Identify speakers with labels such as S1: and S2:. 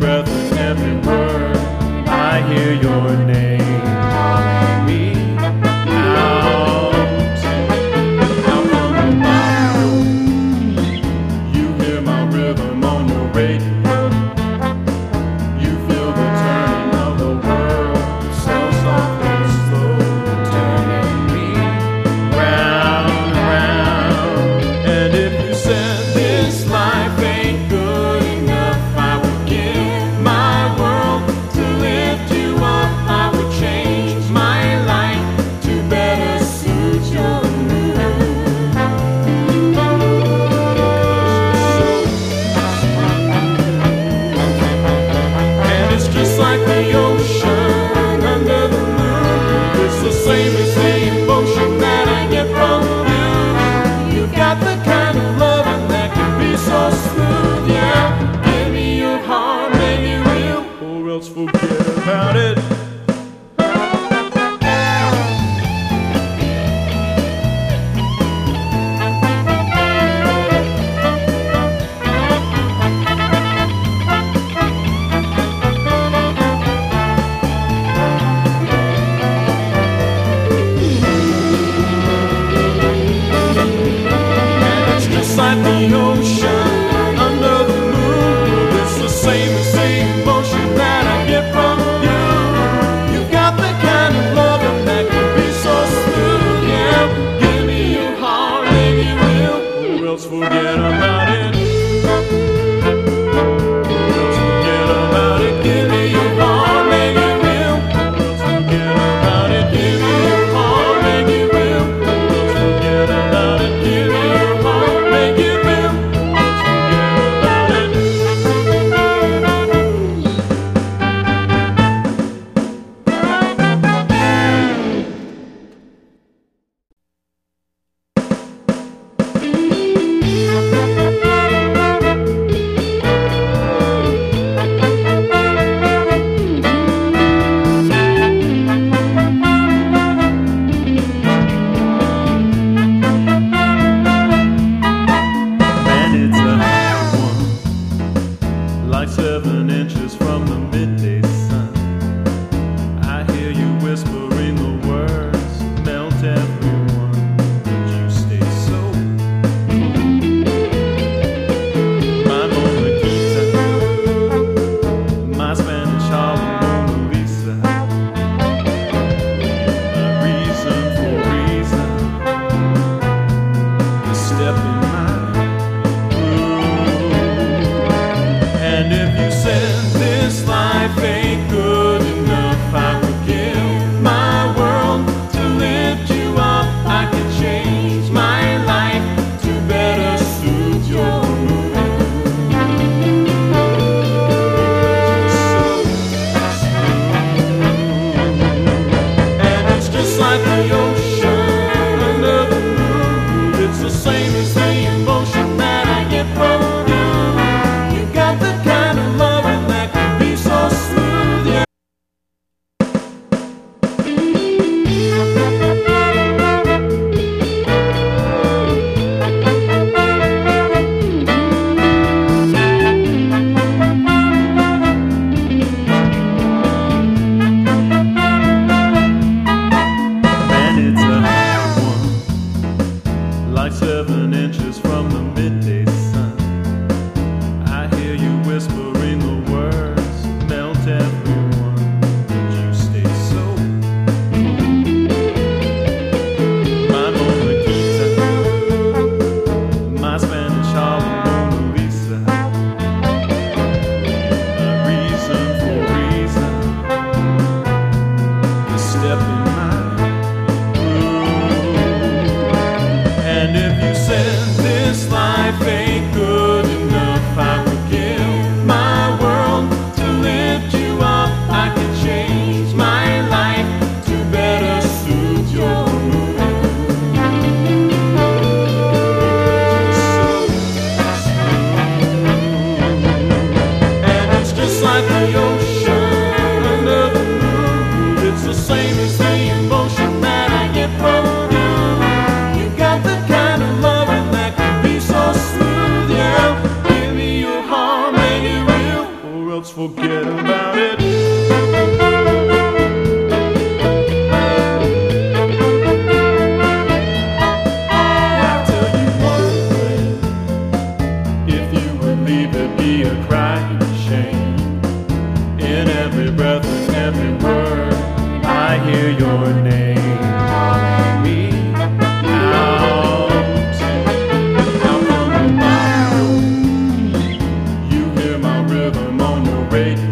S1: breath and every word. I hear your name calling me out from the bottom. You hear my rhythm on the radio. You feel the turning of the world, so soft and slow, turning me round, round. And if you said this life ain't good enough, I would give my world to lift you up. I would change my life to better suit your mood. And it's just like the ocean under the moon. It's the same as the emotion that I get from you. You've got the kind of loving that can be so smooth. Yeah, give me your heart, make it real, or else forget about it. It's like the ocean under the moon. It's the same as the emotion that I get from you. You've got the kind of loving that can be so smooth. Yeah, give me your heart, make it real, or else forget about it. Or else forget about it. Give me your heart, make it real, or else forget about it. Give me your heart, make it real, or else forget about it. Give me your heart, make it real, or else forget about it. And it's a hot one, like 7 inches from the midday sun. I hear you whispering the words, melt everyone. Would you stay so? My Mona Lisa, my Spanish Harlem Mona Lisa. My reason for reason to step in my groove. And if you said this life forget about it. I'll tell you one thing, if you would leave it be a crying shame. In every breath and every word I hear your name calling me out from the bottom. You hear my rhythm on the radio.